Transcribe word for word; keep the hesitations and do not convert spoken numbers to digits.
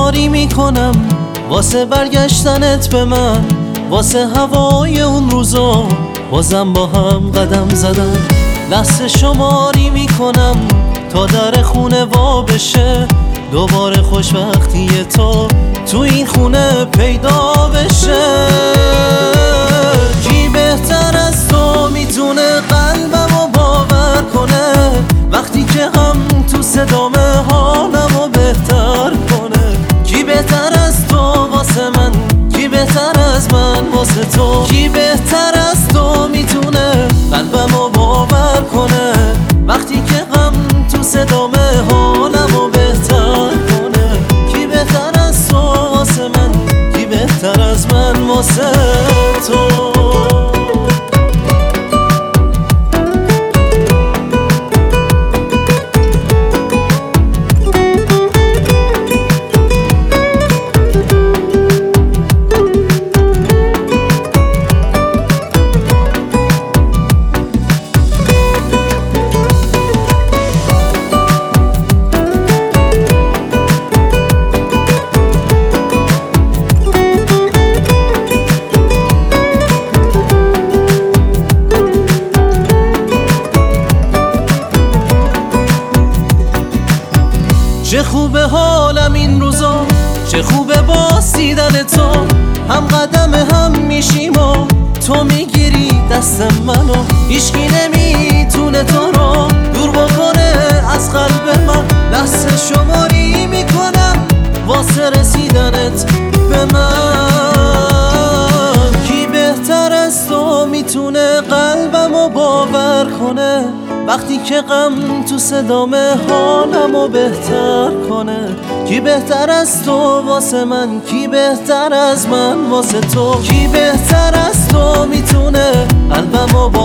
شماری میکنم واسه برگشتنت به من، واسه هوای اون روزا بازم با هم قدم زدن. لحظه شماری میکنم تا در خونه وا بشه، دوباره خوشبختی تو تو این خونه پیدا بشه. کی بهتر از تو میتونه قلبمو باور کنه، وقتی که غم تو صدامه حالمو بهتر کنه. کی بهتر از تو واسه من، کی بهتر از من واسه تو. کی بهتر از تو میتونه قلبمو باور کنه، وقتی که غم تو صدامه حالمو بهتر کنه. کی بهتر از تو واسه من، کی بهتر از من واسه تو. چه خوبه حالم این روزا، چه خوبه باز دیدن تو. هم قدم هم میشیم و تو میگیری دست منو. هیچکی نمیتونه تو رو دور بکنه از قلب من. لحظه شماری میکنم واسه رسیدنت به من. کی بهتر از تو میتونه قلبمو باور کنه، وقتی که غم تو صدامه حالمو بهتر کنه. کی بهتر از تو واسه من، کی بهتر از من واسه تو. کی بهتر از تو میتونه قلبمو